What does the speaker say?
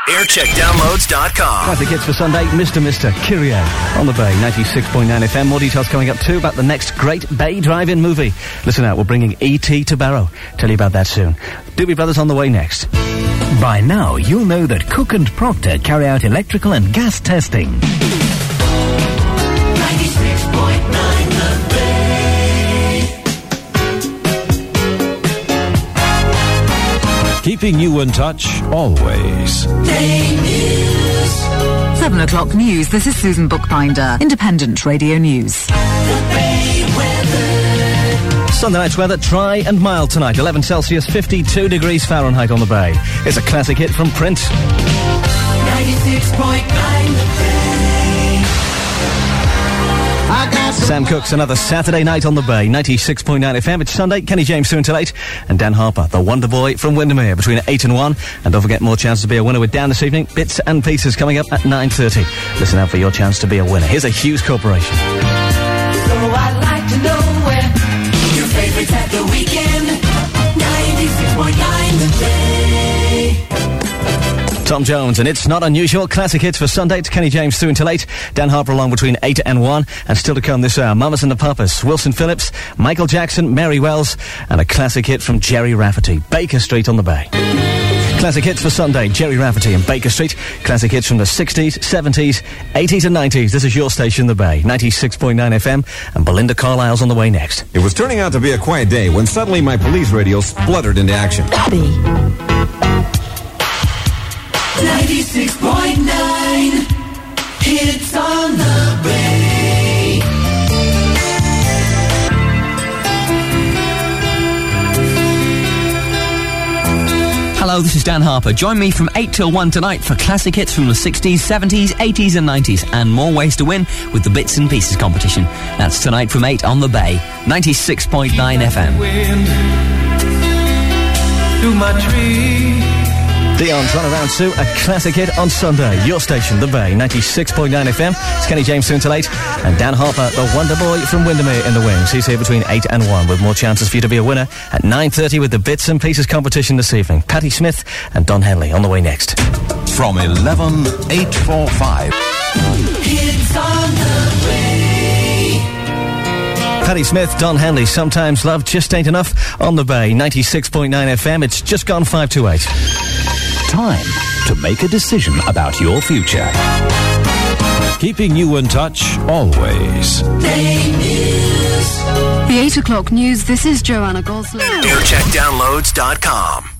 Aircheckdownloads.com. Classic hits for Sunday, Mr. Kyrie on the Bay, 96.9 FM. More details coming up too about the next great Bay drive-in movie. Listen out, we're bringing E.T. to Barrow. Tell you about that soon. Doobie Brothers on the way next. By now, you'll know that Cook and Proctor carry out electrical and gas testing. 96.9 The Bay. Keeping you in touch, always. Bay News. 7 o'clock news. This is Susan Bookbinder. Independent Radio News. The Bay weather. Sunday night's weather, dry and mild tonight. 11 Celsius, 52 degrees Fahrenheit on the Bay. It's a classic hit from Prince. 96.9 The Bay. Sam Cooke's another Saturday night on the Bay, 96.9 FM. It's Sunday, Kenny James 2 until 8, and Dan Harper, the Wonder Boy from Windermere, between 8 and 1. And don't forget, more chance to be a winner with Dan this evening. Bits and Pieces coming up at 9:30. Listen out for your chance to be a winner. Here's a Hughes Corporation. So I'd like to know where your favorites at the weekend. 96.9 The Bay. Tom Jones, and It's Not Unusual. Classic hits for Sunday. It's Kenny James 2 until 8. Dan Harper along between 8 and 1. And still to come this hour, Mamas and the Papas, Wilson Phillips, Michael Jackson, Mary Wells, and a classic hit from Jerry Rafferty, Baker Street on the Bay. Classic hits for Sunday, Jerry Rafferty and Baker Street. Classic hits from the 60s, 70s, 80s and 90s. This is your station, The Bay, 96.9 FM, and Belinda Carlisle's on the way next. It was turning out to be a quiet day when suddenly my police radio spluttered into action. 96.9 Hits on the Bay. Hello, this is Dan Harper. Join me from 8 till 1 tonight for classic hits from the 60s, 70s, 80s and 90s, and more ways to win with the Bits and Pieces competition. That's tonight from 8 on the Bay, 96.9 FM. Wind through my tree. Dion's Run Around Sue, a classic hit on Sunday. Your station, The Bay, 96.9 FM. It's Kenny James 2 until 8. And Dan Harper, the Wonder Boy from Windermere in the wings. He's here between 8 and 1 with more chances for you to be a winner at 9:30 with the Bits and Pieces competition this evening. Patti Smith and Don Henley on the way next. From 11,845. Hits on the Bay. Patti Smith, Don Henley, Sometimes Love Just Ain't Enough on the Bay, 96.9 FM. It's just gone 5 to 8. Time to make a decision about your future. Keeping you in touch, always. Bay News. The 8 o'clock news. This is Joanna Gosling. Aircheckdownloads.com.